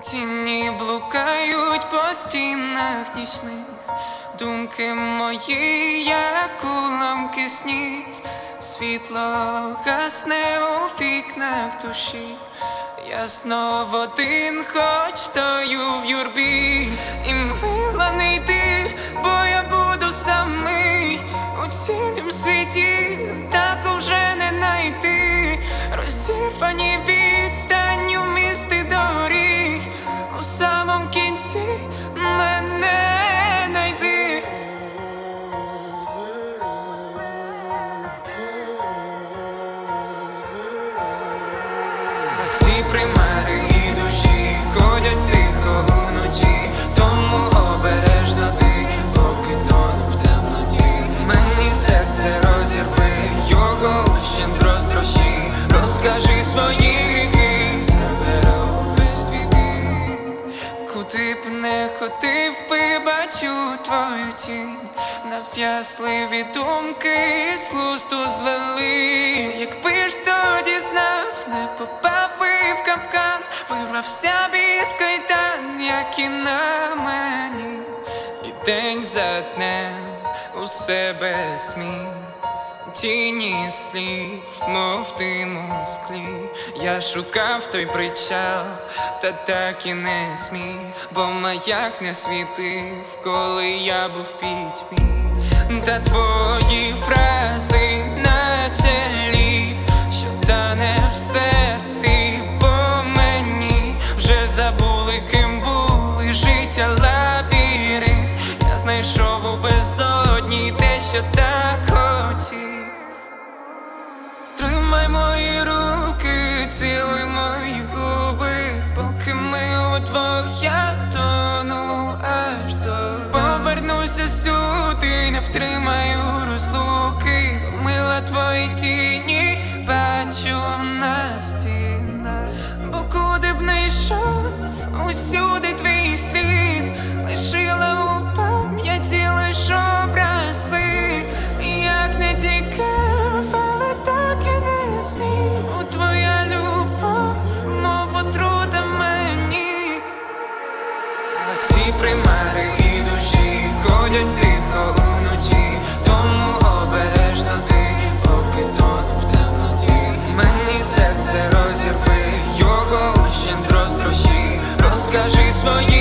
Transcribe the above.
Тіні блукають по стінах нічних, думки мої, як уламки снів. Світло гасне у вікнах душі. Я знов один, хоч стою в юрбі. І мила не йди, бо я буду самий у цілім світі, так уже не найти. Розірвані відстані у місті доріг, у самому кінці мене найди. Ці примари і душі ходять тихо уночі, тому обережно ти, поки тону в темноті. Мені серце розірви, його ущент розтрощи. Розкажи свої гріхи, заберу весь твій біль. Куди б не ходив би, бачу твою тінь. Нав'язливі думки з глузду звели. Якби ж тоді знав, не попав би в капкан, вирвався б із кайдан, як і на мені. І день за днем у себе сміх, тіні слів, мов дим у склі. Я шукав той причал, та так і не зміг, бо маяк не світив, коли я був в пітьмі. Та твої фрази, наче лід, що тане в серці, по мені вже забули, ким були. Життя лабіринт, я знайшов у безодні те, що так хотів. Тримай мої руки, цілуй мої губи, поки ми удвох, я тону аж до. Повернуся сюди, не втримаю розлуки, мила твої тіні бачу на стінах. Бо куди б не йшов, усюди твій слід, лишила у пам'яті лиш образи. Як не тікав, але так і не зміг. У твоя любов, мов отрута мені. Ці примари і душі ходять тихо уночі, тому обережно ти, поки тону в темноті. Мені серце розірви, його ущент розтрощи. Розкажи свої